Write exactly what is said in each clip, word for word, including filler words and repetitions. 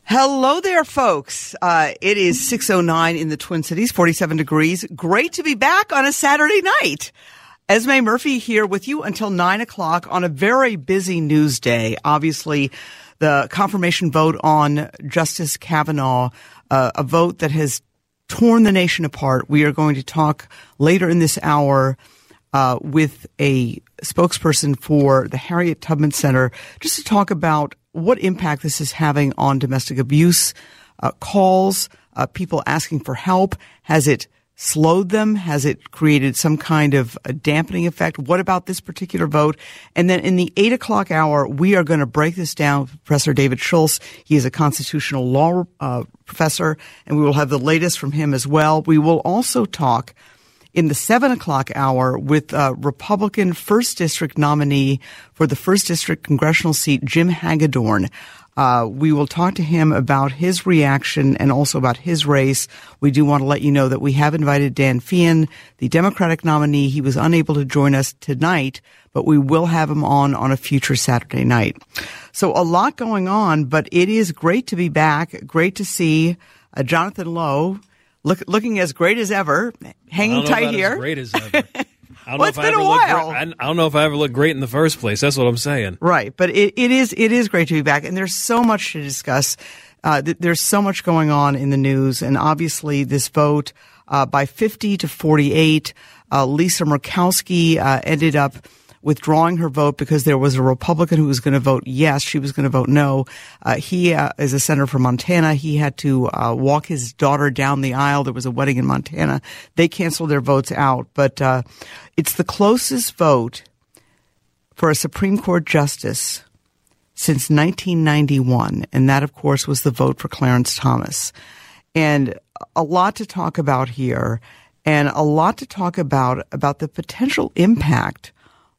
Hello there, folks. Uh, it is six oh nine in the Twin Cities, forty-seven degrees. Great to be back on a Saturday night. Esme Murphy here with you until nine o'clock on a very busy news day. Obviously, the confirmation vote on Justice Kavanaugh, uh, a vote that has torn the nation apart. We are going to talk later in this hour uh, with a spokesperson for the Harriet Tubman Center just to talk about what impact this is having on domestic abuse uh, calls, uh, people asking for help. Has it slowed them? Has it created some kind of a dampening effect? What about this particular vote? And then in the eight o'clock hour, we are going to break this down with Professor David Schultz. He is a constitutional law uh, professor, and we will have the latest from him as well. We will also talk in the seven o'clock hour with uh, Republican first District nominee for the first District congressional seat, Jim Hagedorn. Uh, we will talk to him about his reaction and also about his race. We do want to let you know that we have invited Dan Feehan, the Democratic nominee. He was unable to join us tonight, but we will have him on on a future Saturday night. So a lot going on, but it is great to be back. Great to see uh, Jonathan Lowe. Look, looking as great as ever, hanging tight here. As great as ever. I don't well, know it's if been I ever a while. I don't know if I ever looked great in the first place. That's what I'm saying. Right, but it, it is it is great to be back, and there's so much to discuss. Uh, th- there's so much going on in the news, and obviously this vote uh, by fifty to forty-eight, uh, Lisa Murkowski uh, ended up withdrawing her vote because there was a Republican who was going to vote yes. She was going to vote no. Uh, he uh, is a senator from Montana. He had to uh, walk his daughter down the aisle. There was a wedding in Montana. They canceled their votes out. But uh, it's the closest vote for a Supreme Court justice since nineteen ninety-one. And that, of course, was the vote for Clarence Thomas. And a lot to talk about here, and a lot to talk about about the potential impact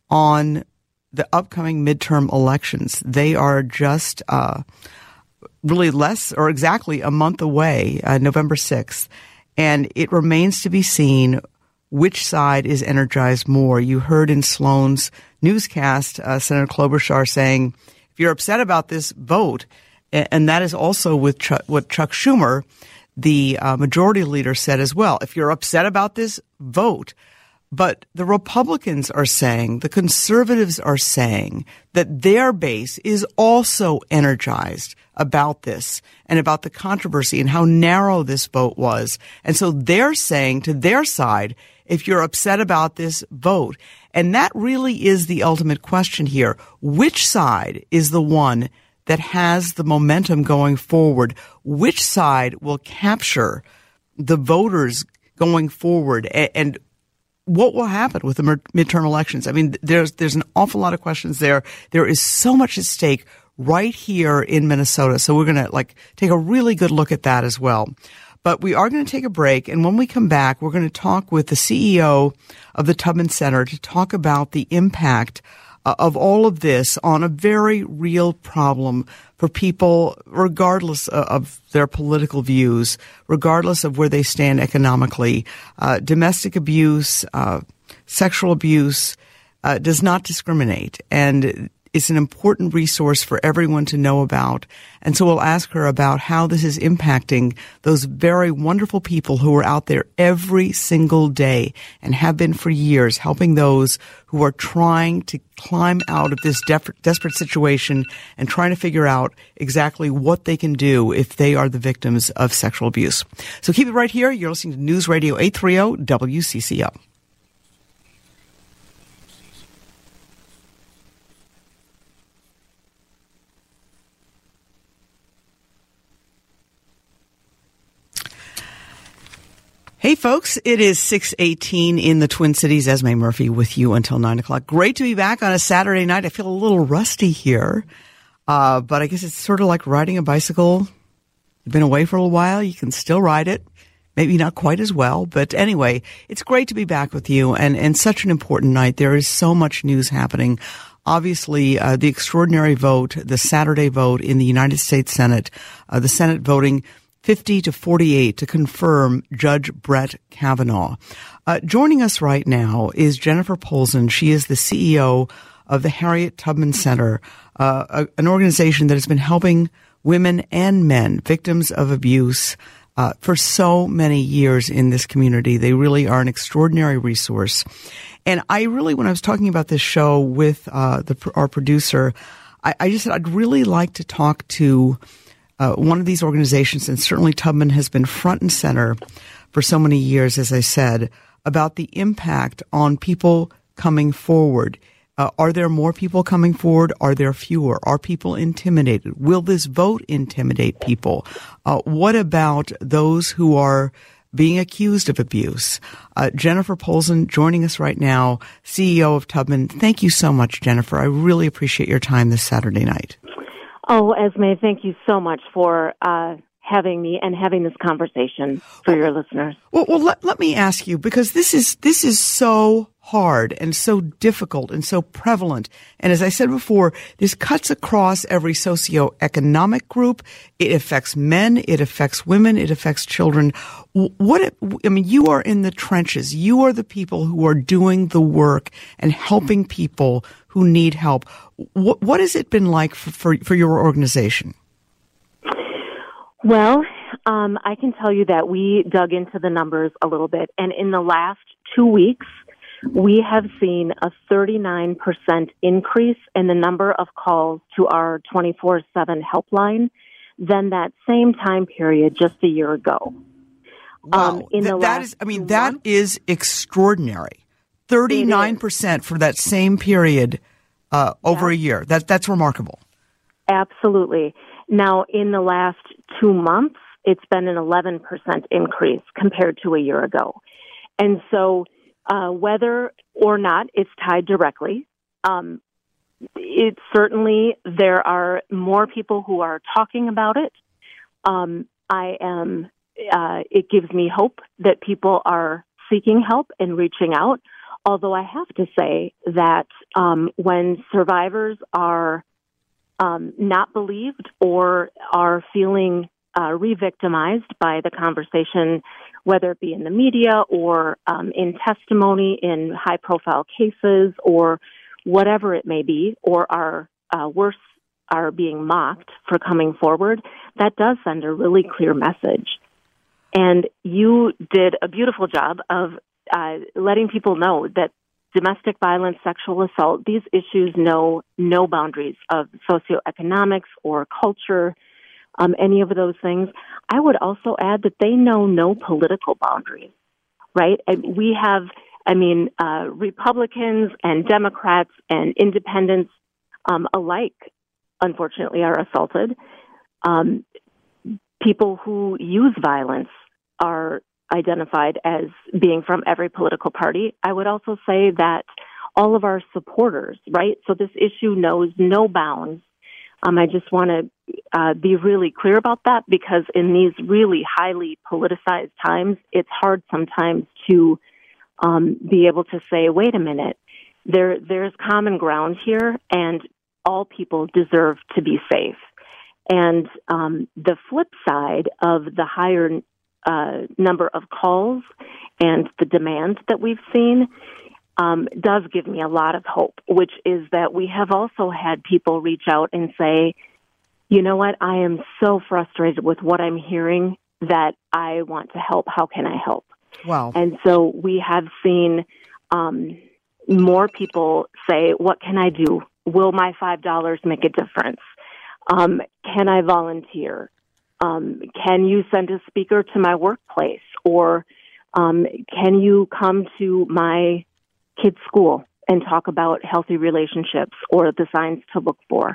on the upcoming midterm elections. They are just uh, really less or exactly a month away, uh, November sixth. And it remains to be seen which side is energized more. You heard in Sloan's newscast, uh, Senator Klobuchar saying, if you're upset about this, vote. And that is also with Chuck, what Chuck Schumer, the uh, majority leader, said as well. If you're upset about this, vote. But the Republicans are saying, the conservatives are saying that their base is also energized about this and about the controversy and how narrow this vote was. And so they're saying to their side, if you're upset about this, vote. And that really is the ultimate question here. Which side is the one that has the momentum going forward? Which side will capture the voters going forward? And, and what will happen with the midterm elections? I mean, there's there's an awful lot of questions there. There is so much at stake right here in Minnesota. So we're going to like take a really good look at that as well. But we are going to take a break. And when we come back, we're going to talk with the C E O of the Tubman Center to talk about the impact uh, of all of this on a very real problem for people, regardless of their political views, regardless of where they stand economically. Uh, domestic abuse, uh, sexual abuse uh, does not discriminate. And it's an important resource for everyone to know about. And so we'll ask her about how this is impacting those very wonderful people who are out there every single day and have been for years, helping those who are trying to climb out of this def- desperate situation and trying to figure out exactly what they can do if they are the victims of sexual abuse. So keep it right here. You're listening to News Radio eight thirty W C C O. Hey, folks, it is six eighteen in the Twin Cities. Esme Murphy with you until nine o'clock. Great to be back on a Saturday night. I feel a little rusty here, uh, but I guess it's sort of like riding a bicycle. You've been away for a little while. You can still ride it. Maybe not quite as well, but anyway, it's great to be back with you, and, and such an important night. There is so much news happening. Obviously, uh, the extraordinary vote, the Saturday vote in the United States Senate, uh, the Senate voting fifty to forty-eight to confirm Judge Brett Kavanaugh. Uh, joining us right now is Jennifer Polzin. She is the C E O of the Harriet Tubman Center, uh, a, an organization that has been helping women and men, victims of abuse uh, for so many years in this community. They really are an extraordinary resource. And I really, when I was talking about this show with uh, the, our producer, I, I just said I'd really like to talk to uh, one of these organizations, and certainly Tubman has been front and center for so many years, as I said, about the impact on people coming forward. Uh, are there more people coming forward? Are there fewer? Are people intimidated? Will this vote intimidate people? Uh, what about those who are being accused of abuse? Uh, Jennifer Polzin joining us right now, C E O of Tubman. Thank you so much, Jennifer. I really appreciate your time this Saturday night. Oh, Esme, thank you so much for uh, having me and having this conversation for your listeners. Well, well let, let me ask you, because this is this is so hard and so difficult and so prevalent. And as I said before, this cuts across every socioeconomic group. It affects men. It affects women. It affects children. What, I mean, you are in the trenches. You are the people who are doing the work and helping people who need help. What, what has it been like for, for, for your organization? Well, um, I can tell you that we dug into the numbers a little bit, and in the last two weeks, we have seen a thirty-nine percent increase in the number of calls to our twenty-four seven helpline than that same time period just a year ago. Wow. Um, in Th- the that last is, I mean, two that months, is extraordinary. thirty-nine percent for that same period uh, over Yeah. a year. That, that's remarkable. Absolutely. Now, in the last two months, it's been an eleven percent increase compared to a year ago. And so uh, whether or not it's tied directly, um, it certainly there are more people who are talking about it. Um, I am. Uh, it gives me hope that people are seeking help and reaching out. Although I have to say that um, when survivors are um, not believed or are feeling uh, re-victimized by the conversation, whether it be in the media or um, in testimony in high-profile cases or whatever it may be, or are uh, worse, are being mocked for coming forward, that does send a really clear message. And you did a beautiful job of uh, letting people know that domestic violence, sexual assault, these issues know no boundaries of socioeconomics or culture, um, any of those things. I would also add that they know no political boundaries, right? And we have, I mean, uh, Republicans and Democrats and independents um, alike, unfortunately, are assaulted. Um, people who use violence are identified as being from every political party. I would also say that all of our supporters, right? So this issue knows no bounds. Um, I just want to uh, be really clear about that, because in these really highly politicized times, it's hard sometimes to um, be able to say, wait a minute, there there's common ground here, and all people deserve to be safe. And um, the flip side of the higher uh, number of calls and the demand that we've seen um, does give me a lot of hope, which is that we have also had people reach out and say, you know what, I am so frustrated with what I'm hearing that I want to help. How can I help? Wow. And so we have seen um, more people say, what can I do? Will my five dollars make a difference? Um, can I volunteer? Um, can you send a speaker to my workplace? Or um, can you come to my kid's school and talk about healthy relationships or the signs to look for?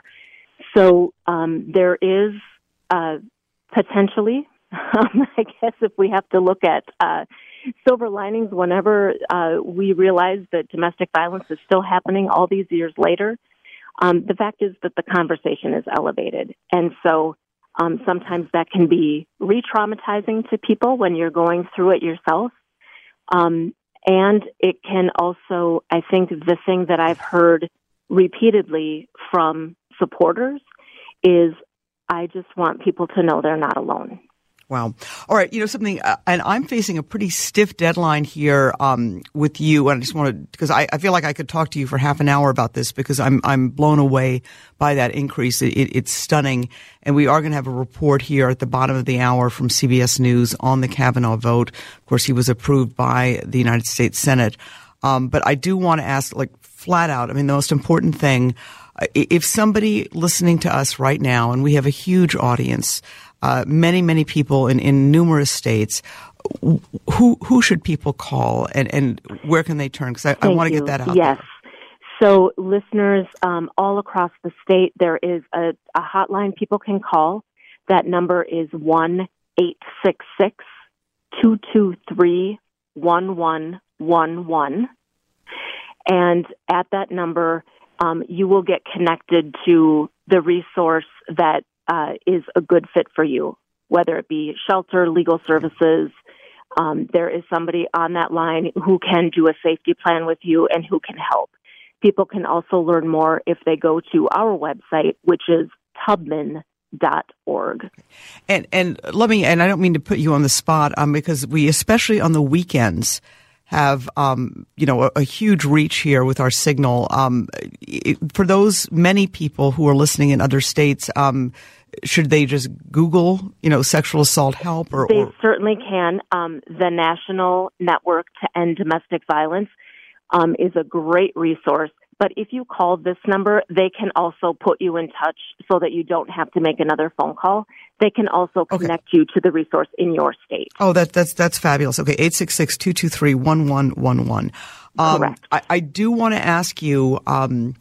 So um, there is uh, potentially, um, I guess if we have to look at uh, silver linings whenever uh, we realize that domestic violence is still happening all these years later, um, the fact is that the conversation is elevated. And so um, sometimes that can be re-traumatizing to people when you're going through it yourself. Um, and it can also, I think the thing that I've heard repeatedly from supporters is, I just want people to know they're not alone. Wow. All right. You know, something, uh, and I'm facing a pretty stiff deadline here um, with you. And I just want to, because I, I feel like I could talk to you for half an hour about this because I'm I'm blown away by that increase. It, it, it's stunning. And we are going to have a report here at the bottom of the hour from C B S News on the Kavanaugh vote. Of course, he was approved by the United States Senate. Um, but I do want to ask, like, flat out, I mean, the most important thing, uh, if somebody listening to us right now, and we have a huge audience, Uh, many, many people in, in numerous states. Who who should people call, and, and where can they turn? Because I, I want to get that out. Yes. There. So, listeners um, all across the state, there is a, a hotline people can call. That number is one eight six six, two two three, one one one one. And at that number, um, you will get connected to the resource that Uh, is a good fit for you, whether it be shelter, legal services. Um, there is somebody on that line who can do a safety plan with you and who can help. People can also learn more if they go to our website, which is tubman dot org. And and let me, and I don't mean to put you on the spot, um, because we, especially on the weekends, have, um, you know, a, a huge reach here with our signal. Um, it, for those many people who are listening in other states, um, should they just Google, you know, sexual assault help? Or, they or? certainly can. Um, the National Network to End Domestic Violence um, is a great resource. But if you call this number, they can also put you in touch so that you don't have to make another phone call. They can also connect okay. you to the resource in your state. Oh, that, that's that's fabulous. Okay, eight six six, two two three, one one one one. Um, Correct. I, I do want to ask you, um,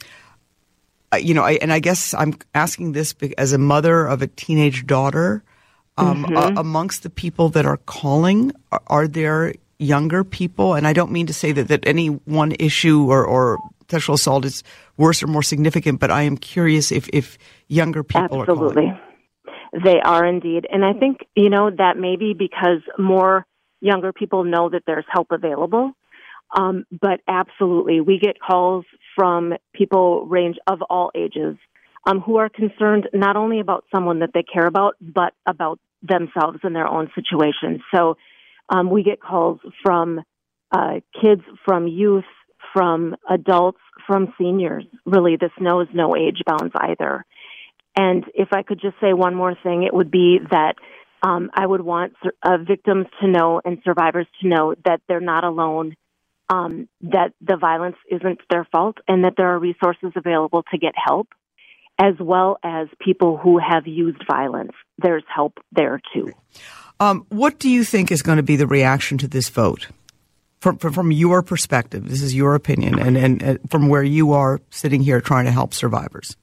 you know, I, and I guess I'm asking this as a mother of a teenage daughter. Um, mm-hmm. uh, amongst the people that are calling, are, are there younger people? And I don't mean to say that, that any one issue or, or sexual assault is worse or more significant, but I am curious if, if younger people Absolutely. are calling. They are indeed. And I think, you know, that may be because more younger people know that there's help available. Um, but absolutely, we get calls from people range of all ages um, who are concerned not only about someone that they care about, but about themselves and their own situation. So um, we get calls from uh, kids, from youth, from adults, from seniors. Really, this knows no age bounds either. And if I could just say one more thing, it would be that um, I would want uh, victims to know and survivors to know that they're not alone, um, that the violence isn't their fault, and that there are resources available to get help, as well as people who have used violence. There's help there, too. Um, what do you think is going to be the reaction to this vote? From, from, from your perspective, this is your opinion, and, and, and from where you are sitting here trying to help survivors.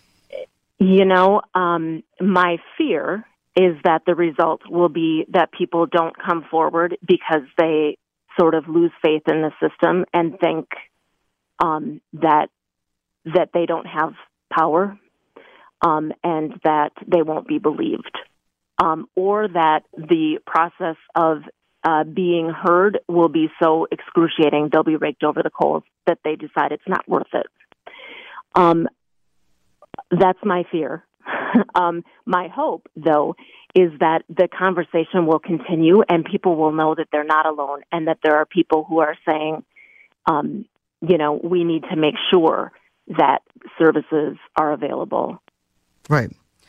You know, um, my fear is that the result will be that people don't come forward because they sort of lose faith in the system and think um, that that they don't have power um, and that they won't be believed, um, or that the process of uh, being heard will be so excruciating they'll be raked over the coals that they decide it's not worth it. Um, That's my fear. um, my hope, though, is that the conversation will continue and people will know that they're not alone and that there are people who are saying, um, you know, we need to make sure that services are available. Right.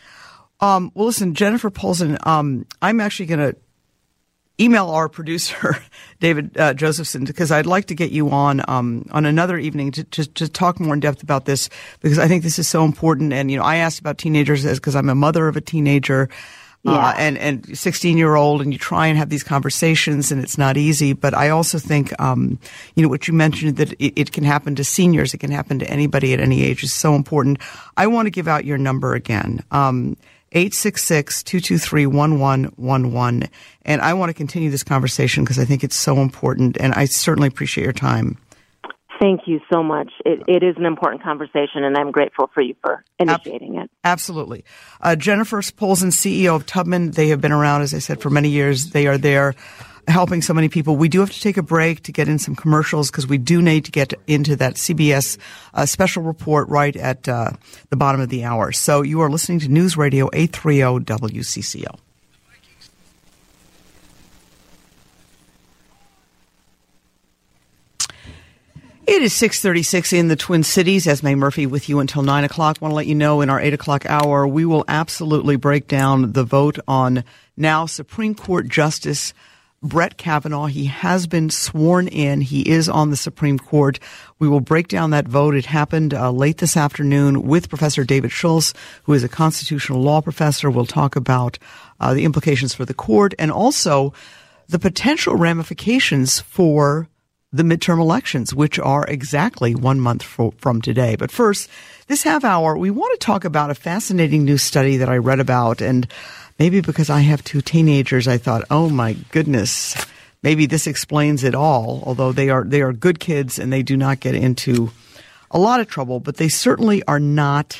Um, well, listen, Jennifer Polzin, um, I'm actually going to email our producer, David uh, Josephson, because I'd like to get you on um, on another evening to, to to talk more in depth about this, because I think this is so important. And, you know, I asked about teenagers because I'm a mother of a teenager yeah. uh, and, and sixteen-year-old, and you try and have these conversations, and it's not easy. But I also think, um, you know, what you mentioned, that it, it can happen to seniors, it can happen to anybody at any age, is so important. I want to give out your number again. Um eight six six, two two three, one one one one. And I want to continue this conversation because I think it's so important, and I certainly appreciate your time. Thank you so much. It, it is an important conversation, and I'm grateful for you for initiating it. Absolutely. Uh, Jennifer Polzin, C E O of Tubman. They have been around, as I said, for many years. They are there helping so many people. We do have to take a break to get in some commercials because we do need to get into that C B S uh, special report right at uh, the bottom of the hour. So you are listening to News Radio eight thirty W C C O. It is six thirty-six in the Twin Cities. Esme Murphy with you until nine o'clock. I want to let you know in our eight o'clock hour, we will absolutely break down the vote on now Supreme Court Justice Brett Kavanaugh. He has been sworn in. He is on the Supreme Court. We will break down that vote. It happened uh, late this afternoon with Professor David Schultz, who is a constitutional law professor. We'll talk about uh, the implications for the court and also the potential ramifications for the midterm elections, which are exactly one month for, from today. But first, this half hour, we want to talk about a fascinating new study that I read about. And maybe because I have two teenagers, I thought, oh, my goodness, maybe this explains it all. Although they are they are good kids and they do not get into a lot of trouble, but they certainly are not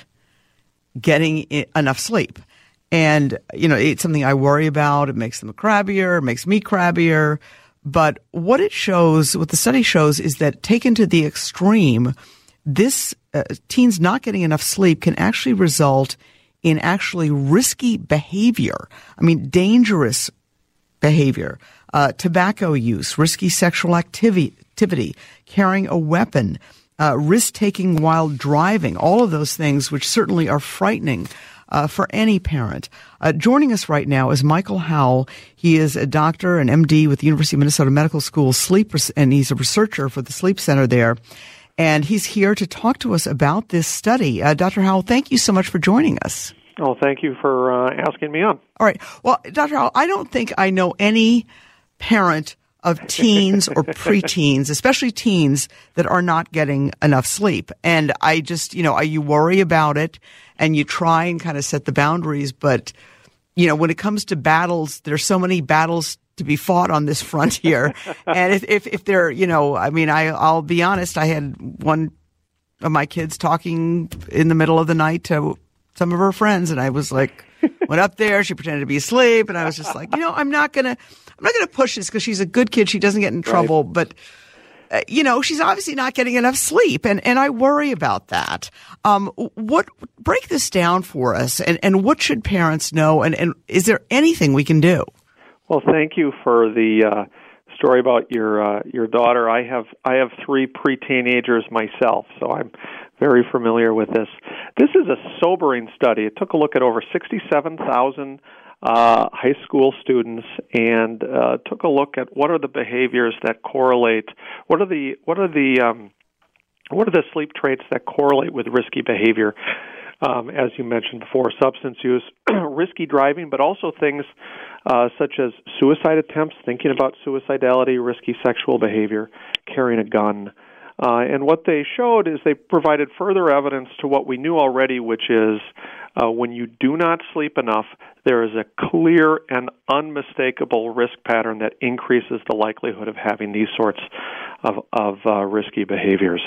getting enough sleep. And, you know, it's something I worry about. It makes them crabbier, it makes me crabbier. But what it shows, what the study shows, is that taken to the extreme, this uh, teens not getting enough sleep can actually result in actually risky behavior. I mean, dangerous behavior, uh, tobacco use, risky sexual activity, activity carrying a weapon, uh, risk-taking while driving, all of those things which certainly are frightening Uh, for any parent. Uh, joining us right now is Michael Howell. He is a doctor, an M D with the University of Minnesota Medical School Sleep, and he's a researcher for the Sleep Center there. And he's here to talk to us about this study. Uh, Doctor Howell, thank you so much for joining us. Oh, thank you for uh, asking me on. All right. Well, Doctor Howell, I don't think I know any parent of teens or preteens, especially teens, that are not getting enough sleep. And I just, you know, you worry about it and you try and kind of set the boundaries. But, you know, when it comes to battles, there's so many battles to be fought on this front here. And if, if, if they're, you know, I mean, I, I'll be honest, I had one of my kids talking in the middle of the night to some of her friends. And I was like, went up there, she pretended to be asleep. And I was just like, you know, I'm not going to, I'm not going to push this because she's a good kid. She doesn't get in trouble. Right. But, uh, you know, she's obviously not getting enough sleep. And, and I worry about that. Um, what, break this down for us. And, and what should parents know? And, and is there anything we can do? Well, thank you for the uh, story about your uh, your daughter. I have I have three pre-teenagers myself, so I'm very familiar with this. This is a sobering study. It took a look at over sixty-seven thousand uh, high school students and uh, took a look at what are the behaviors that correlate. What are the what are the um, what are the sleep traits that correlate with risky behavior? Um, as you mentioned before, substance use, risky driving, but also things uh, such as suicide attempts, thinking about suicidality, risky sexual behavior, carrying a gun. Uh, and what they showed is they provided further evidence to what we knew already, which is uh, when you do not sleep enough, there is a clear and unmistakable risk pattern that increases the likelihood of having these sorts of, of uh, risky behaviors.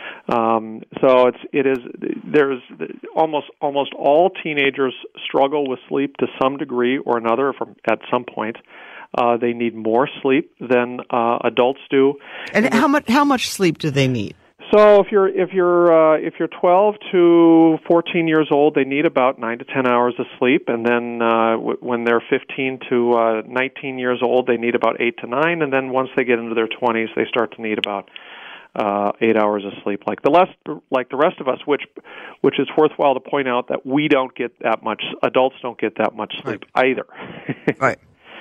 Um, so it's it is there's almost almost all teenagers struggle with sleep to some degree or another from at some point. Uh, they need more sleep than uh, adults do. And, and how much how much sleep do they need? So if you're if you're uh, if you're twelve to fourteen years old, they need about nine to ten hours of sleep, and then uh, w- when they're fifteen to uh, nineteen years old, they need about eight to nine, and then once they get into their twenties, they start to need about Uh, eight hours of sleep, like the less, like the rest of us. Which, which is worthwhile to point out that we don't get that much. Adults don't get that much sleep right. either. Right.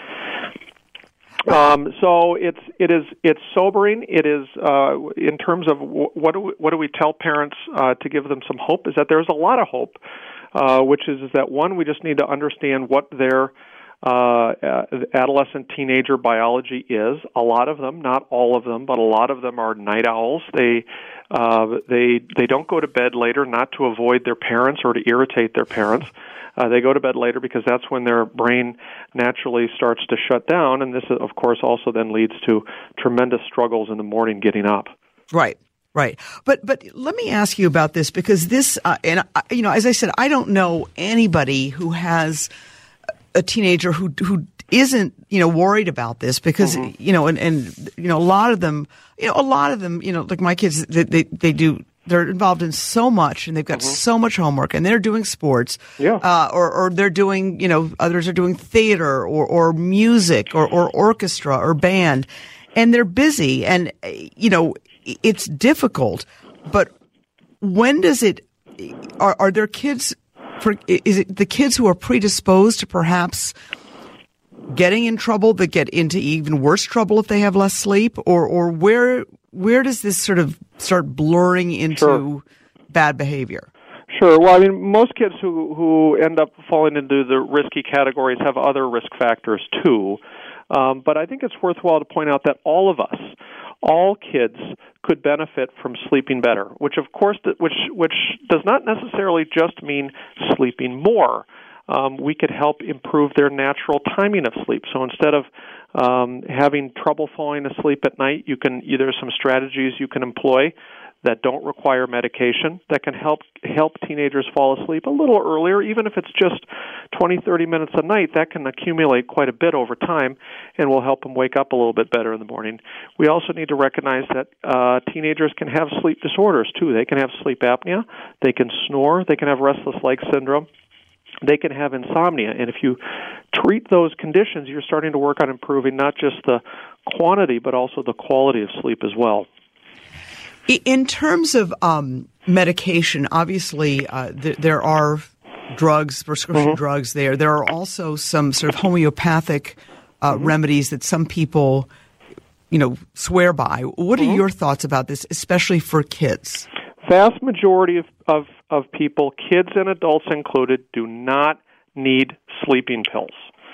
Um, so it's it is it's sobering. It is uh, in terms of w- what do we, what do we tell parents uh, to give them some hope? Is that there's a lot of hope, uh, which is, is that one, we just need to understand what their Uh, adolescent teenager biology is. A lot of them, not all of them, but a lot of them are night owls. They uh, they they don't go to bed later not to avoid their parents or to irritate their parents. Uh, they go to bed later because that's when their brain naturally starts to shut down, and this, of course, also then leads to tremendous struggles in the morning getting up. Right. Right. But but let me ask you about this, because this, uh, and uh, you know, as I said, I don't know anybody who has a teenager who who isn't, you know, worried about this, because, mm-hmm. you know, and, and, you know, a lot of them, you know, a lot of them, you know, like my kids, they, they, they do, they're involved in so much, and they've got mm-hmm. so much homework, and they're doing sports, yeah. uh, or, or they're doing, you know, others are doing theater or, or music or, or orchestra or band, and they're busy. And, you know, it's difficult, but when does it, are, are there kids, for, is it the kids who are predisposed to perhaps getting in trouble that get into even worse trouble if they have less sleep, or, or where, where does this sort of start blurring into sure. bad behavior? Sure. Well, I mean, most kids who, who end up falling into the risky categories have other risk factors too. Um, but I think it's worthwhile to point out that all of us, all kids, could benefit from sleeping better, which of course, which which does not necessarily just mean sleeping more. Um, we could help improve their natural timing of sleep. So instead of um, having trouble falling asleep at night, you can either some strategies you can employ that don't require medication that can help help teenagers fall asleep a little earlier, even if it's just twenty, thirty minutes a night. That can accumulate quite a bit over time and will help them wake up a little bit better in the morning. We also need to recognize that uh, teenagers can have sleep disorders, too. They can have sleep apnea, they can snore, they can have restless leg syndrome, they can have insomnia. And if you treat those conditions, you're starting to work on improving not just the quantity, but also the quality of sleep as well. In terms of um, medication, obviously uh, th- there are drugs, prescription mm-hmm. drugs there. There are also some sort of homeopathic uh, mm-hmm. remedies that some people, you know, swear by. What mm-hmm. are your thoughts about this, especially for kids? Vast majority of, of, of people, kids and adults included, do not need sleeping pills.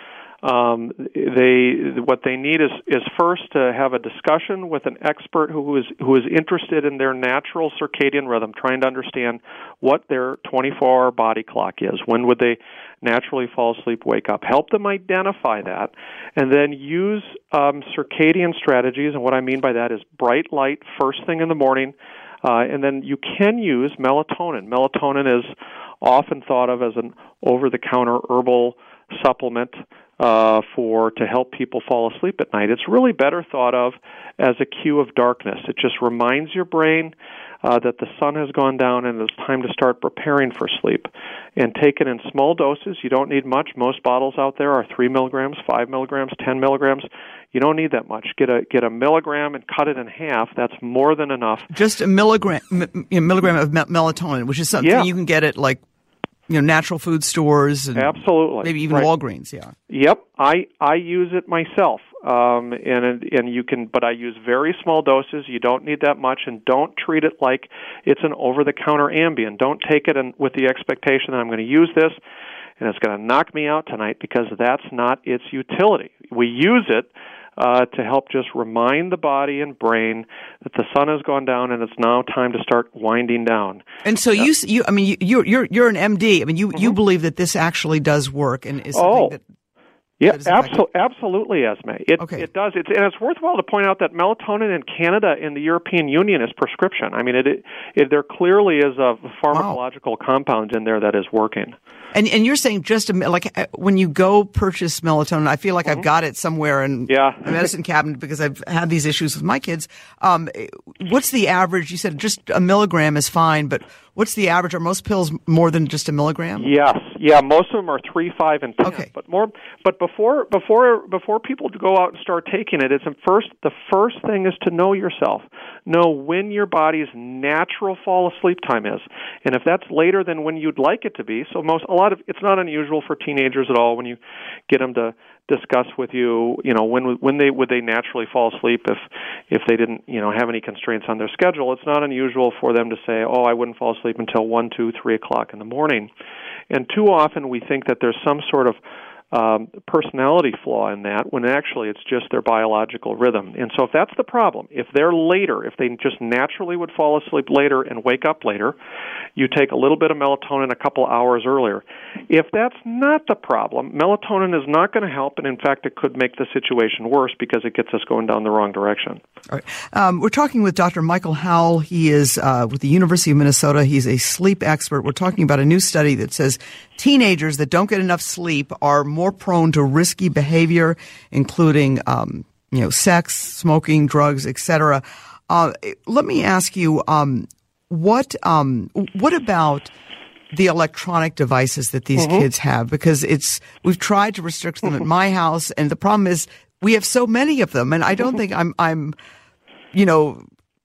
Um, they what they need is, is first to have a discussion with an expert who is who is interested in their natural circadian rhythm, trying to understand what their twenty-four hour body clock is. When would they naturally fall asleep, wake up? Help them identify that, and then use um, circadian strategies. And what I mean by that is bright light first thing in the morning, uh, and then you can use melatonin. Melatonin is often thought of as an over-the-counter herbal supplement uh, for to help people fall asleep at night. It's really better thought of as a cue of darkness. It just reminds your brain uh, that the sun has gone down and it's time to start preparing for sleep. And take it in small doses. You don't need much. Most bottles out there are three milligrams, five milligrams, ten milligrams. You don't need that much. Get a get a milligram and cut it in half. That's more than enough. Just a milligram, m- milligram of me- melatonin, which is something yeah. you can get at like, you know, natural food stores and absolutely, maybe even right. Walgreens. Yeah. Yep, I I use it myself, um, and and you can, but I use very small doses. You don't need that much, and don't treat it like it's an over-the-counter Ambien. Don't take it in, with the expectation that I'm going to use this and it's going to knock me out tonight, because that's not its utility. We use it Uh, to help just remind the body and brain that the sun has gone down and it's now time to start winding down. And so uh, you, you, I mean, you, you're you're an M D. I mean, you, mm-hmm. you believe that this actually does work and is something oh. that. Yeah, absolutely, absolutely, Esme. It okay. it does. It's and it's worthwhile to point out that melatonin in Canada and the European Union is prescription. I mean, it, it, it there clearly is a pharmacological wow. compound in there that is working. And and you're saying just a, like when you go purchase melatonin, I feel like mm-hmm. I've got it somewhere in yeah. a medicine cabinet because I've had these issues with my kids. Um, what's the average? You said just a milligram is fine, but what's the average? Are most pills more than just a milligram? Yes, yeah, most of them are three, five, and ten. Okay. But more, but before before before people go out and start taking it, it's first the first thing is to know yourself, know when your body's natural fall asleep time is, and if that's later than when you'd like it to be. So most a lot of it's not unusual for teenagers at all when you get them to discuss with you, you know, when when they would they naturally fall asleep if if they didn't, you know, have any constraints on their schedule. It's not unusual for them to say, oh, I wouldn't fall asleep until one, two, three o'clock in the morning. And too often we think that there's some sort of um, personality flaw in that, when actually it's just their biological rhythm. And so if that's the problem, if they're later, if they just naturally would fall asleep later and wake up later, you take a little bit of melatonin a couple hours earlier. If that's not the problem, melatonin is not going to help, and in fact it could make the situation worse because it gets us going down the wrong direction. All right. Um, we're talking with Doctor Michael Howell. He is uh, with the University of Minnesota. He's a sleep expert. We're talking about a new study that says teenagers that don't get enough sleep are more prone to risky behavior, including um, you know, sex, smoking, drugs, et cetera. Uh, let me ask you, um, what um, what about the electronic devices that these mm-hmm. kids have? Because it's we've tried to restrict them mm-hmm. at my house, and the problem is we have so many of them, and I don't think I'm I'm you know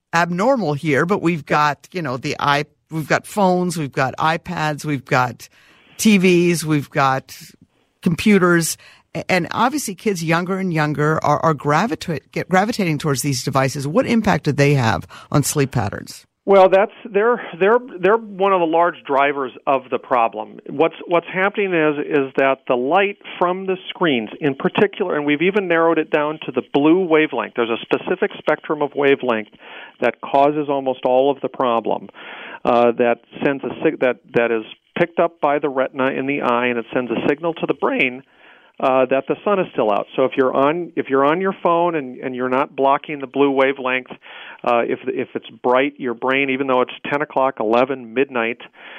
abnormal here, but we've got, you know, the i we've got phones, we've got iPads, we've got T Vs, we've got computers, and obviously kids younger and younger are, are gravitate, get, gravitating towards these devices. What impact do they have on sleep patterns? Well, that's they're they're they're one of the large drivers of the problem. What's what's happening is is that the light from the screens, in particular, and we've even narrowed it down to the blue wavelength. There's a specific spectrum of wavelength that causes almost all of the problem. Uh, that sends a sig- that that is picked up by the retina in the eye, and it sends a signal to the brain Uh, that the sun is still out. So if you're on if you're on your phone and, and you're not blocking the blue wavelength, uh, if if it's bright, your brain, even though it's ten o'clock, eleven, midnight,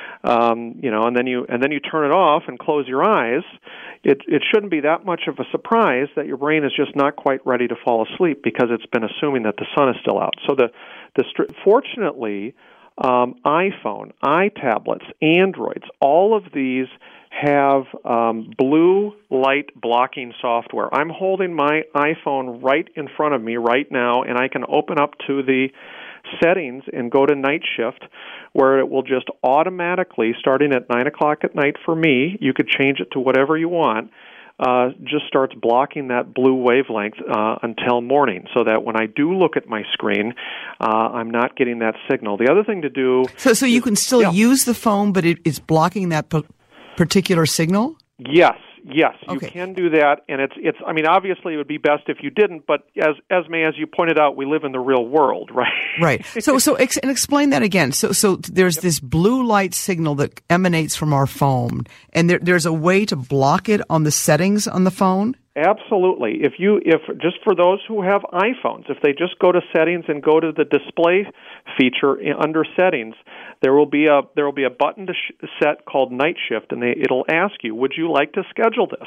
um, you know, and then you and then you turn it off and close your eyes, it it shouldn't be that much of a surprise that your brain is just not quite ready to fall asleep because it's been assuming that the sun is still out. So the the fortunately, um, iPhone, iTablets, Androids, all of these have um, blue light blocking software. I'm holding my iPhone right in front of me right now, and I can open up to the settings and go to night shift, where it will just automatically, starting at nine o'clock at night for me, you could change it to whatever you want, uh, just starts blocking that blue wavelength uh, until morning, so that when I do look at my screen, uh, I'm not getting that signal. The other thing to do... So, so you is, can still yeah. use the phone, but it, it's blocking that po- particular signal? Yes, yes, okay. You can do that, and it's it's. I mean, obviously, it would be best if you didn't. But as as May, as you pointed out, we live in the real world, right? Right. So so ex- and explain that again. So so there's yep. this blue light signal that emanates from our phone, and there, there's a way to block it on the settings on the phone. Absolutely. If you, if just for those who have iPhones, if they just go to settings and go to the display feature in, under settings, there will be a there will be a button to sh- set called Night Shift, and they, it'll ask you, would you like to schedule this?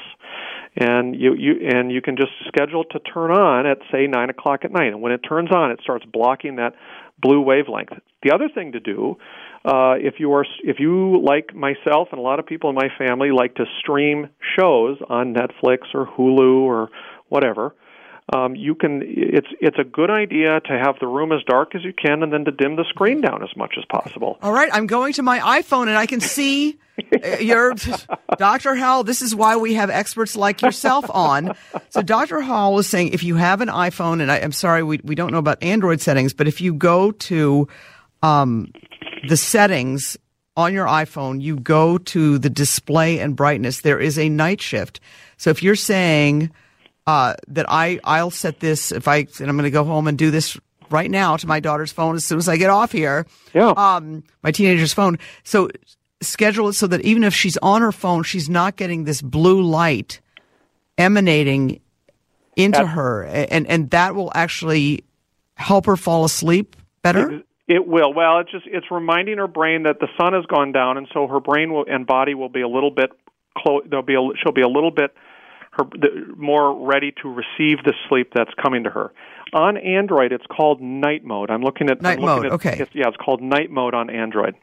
And you, you and you can just schedule to turn on at say nine o'clock at night, and when it turns on, it starts blocking that blue wavelength. The other thing to do, uh, if you are if you like myself and a lot of people in my family like to stream shows on Netflix or Hulu or whatever, um, you can. It's it's a good idea to have the room as dark as you can, and then to dim the screen down as much as possible. All right, I'm going to my iPhone and I can see your Doctor Howell. This is why we have experts like yourself on. So Doctor Howell was saying if you have an iPhone, and I, I'm sorry we we don't know about Android settings, but if you go to um, the settings on your iPhone, you go to the display and brightness. There is a night shift. So if you're saying uh, that I I'll set this if I and I'm going to go home and do this right now to my daughter's phone as soon as I get off here. Yeah. Um, my teenager's phone. So schedule it so that even if she's on her phone, she's not getting this blue light emanating into That's, her, and and that will actually help her fall asleep better. It, it will. Well, it's just it's reminding her brain that the sun has gone down, and so her brain will, and body will be a little bit close. There'll be a, she'll be a little bit her the, more ready to receive the sleep that's coming to her. On Android, it's called night mode. I'm looking at night I'm looking mode. At, okay. It's, yeah, it's called night mode on Android.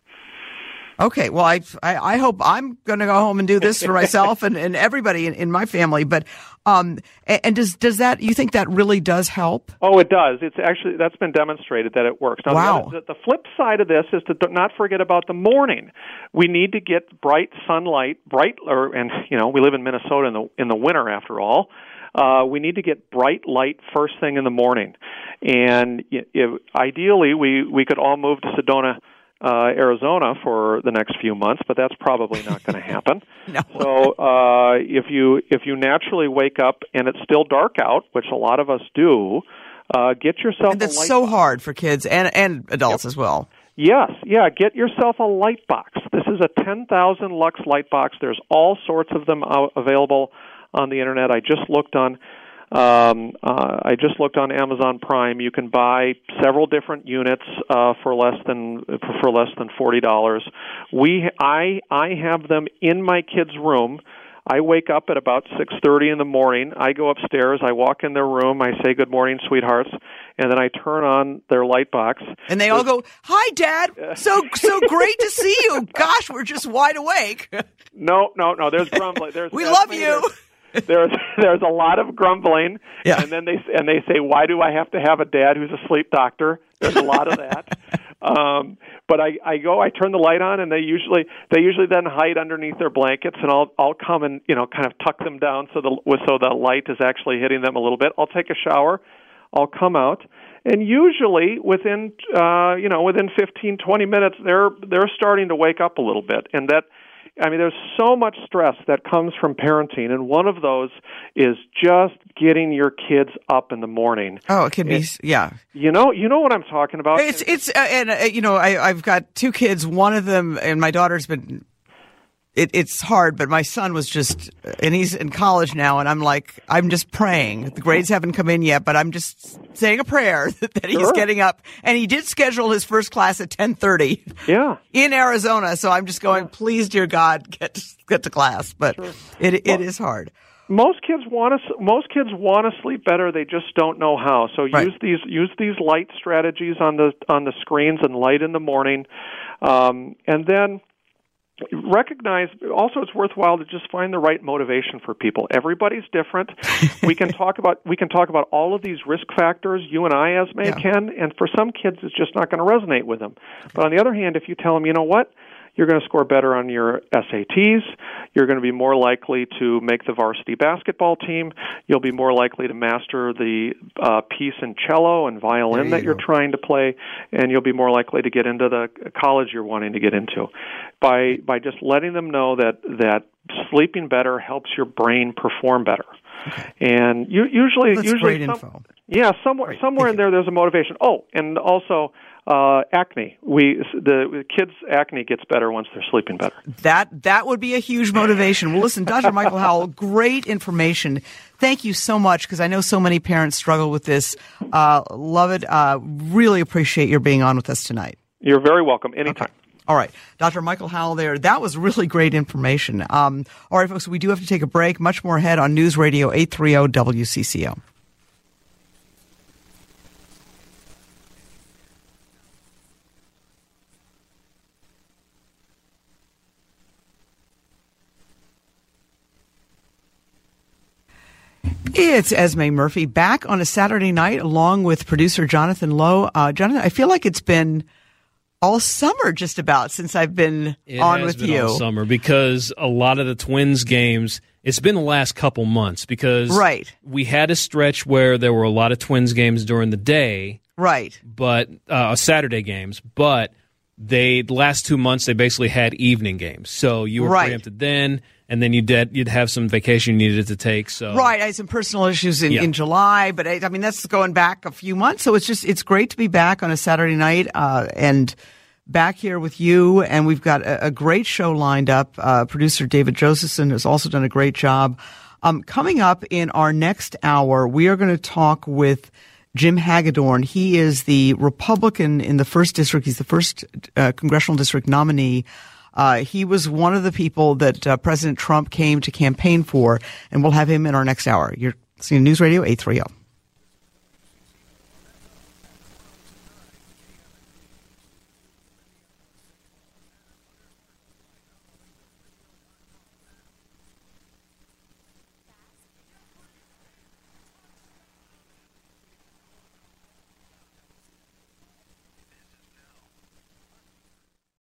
Okay, well, I, I, I hope I'm going to go home and do this for myself and, and everybody in, in my family. But um, and, and does does that you think that really does help? Oh, it does. It's actually that's been demonstrated that it works. Now, wow. The, the flip side of this is to not forget about the morning. We need to get bright sunlight, bright, or and you know we live in Minnesota in the in the winter after all. Uh, we need to get bright light first thing in the morning, and if, ideally we we could all move to Sedona, Uh, Arizona for the next few months, but that's probably not going to happen. No. So uh, if you if you naturally wake up and it's still dark out, which a lot of us do, uh, get yourself. And that's a light so box. hard for kids and and adults yep. as well. Yes, yeah. Get yourself a light box. This is a ten thousand lux light box. There's all sorts of them out, available on the internet. I just looked on. Um, uh, I just looked on Amazon Prime. You can buy several different units uh, for less than for less than forty dollars. We I I have them in my kids' room. I wake up at about six thirty in the morning. I go upstairs. I walk in their room. I say, "Good morning, sweethearts," and then I turn on their light box. And they all go, "Hi, Dad. So so great to see you. Gosh, we're just wide awake." No, no, no. There's grumbling. There's we there's, love you. There's, there's there's a lot of grumbling, yeah. and then they and they say, why do I have to have a dad who's a sleep doctor? There's a lot of that. Um, but I, I go, I turn the light on, and they usually they usually then hide underneath their blankets, and I'll I'll come and you know kind of tuck them down so the so the light is actually hitting them a little bit. I'll take a shower, I'll come out, and usually within uh, you know within fifteen, twenty minutes they're they're starting to wake up a little bit, and that. I mean, there's so much stress that comes from parenting, and one of those is just getting your kids up in the morning. Oh, it can be, and, yeah. You know, you know what I'm talking about. It's it's uh, and uh, you know, I I've got two kids. One of them, and my daughter's been. It, it's hard, but my son was just, and he's in college now, and I'm like, I'm just praying. The grades haven't come in yet, but I'm just saying a prayer that, that he's sure. getting up. And he did schedule his first class at ten thirty. Yeah. In Arizona, so I'm just going, please, dear God, get to, get to class. But sure. it it well, is hard. Most kids want to. Most kids want to sleep better. They just don't know how. So right. use these use these light strategies on the on the screens and light in the morning, um, and then. Recognize also it's worthwhile to just find the right motivation for people. Everybody's different. we can talk about we can talk about all of these risk factors. You and I, Esme, yeah. can, and for some kids, it's just not going to resonate with them. But on the other hand, if you tell them, you know what, you're going to score better on your S A Ts. You're going to be more likely to make the varsity basketball team. You'll be more likely to master the uh, piece in cello and violin that you're trying to play, and you'll be more likely to get into the college you're wanting to get into. By by just letting them know that that sleeping better helps your brain perform better. Okay. And you, usually, That's usually, great some, info. yeah, somewhere Great. somewhere in there, there's a motivation. Oh, and also. Uh, acne. We the kids' acne gets better once they're sleeping better. That that would be a huge motivation. Well, listen, Doctor Michael Howell, great information. Thank you so much because I know so many parents struggle with this. Uh, love it. Uh, really appreciate your being on with us tonight. You're very welcome. Anytime. Okay. All right. Doctor Michael Howell there. That was really great information. Um, all right, folks, we do have to take a break. Much more ahead on News Radio eight thirty W C C O. It's Esme Murphy back on a Saturday night along with producer Jonathan Lowe. Uh, Jonathan, I feel like it's been all summer just about since I've been it on has with been you. All summer because a lot of the Twins games, it's been the last couple months because right. we had a stretch where there were a lot of Twins games during the day. Right. But uh, Saturday games, but they the last two months they basically had evening games. So you were right. preempted then. And then you did, you'd have some vacation you needed to take. So right, I had some personal issues in, yeah. in July, but I, I mean that's going back a few months. So it's just it's great to be back on a Saturday night uh, and back here with you. And we've got a, a great show lined up. Uh, producer David Josephson has also done a great job. Um, coming up in our next hour, we are going to talk with Jim Hagedorn. He is the Republican in the first district. He's the first uh, congressional district nominee. Uh, he was one of the people that uh, President Trump came to campaign for, and we'll have him in our next hour. You're listening to News Radio eight thirty.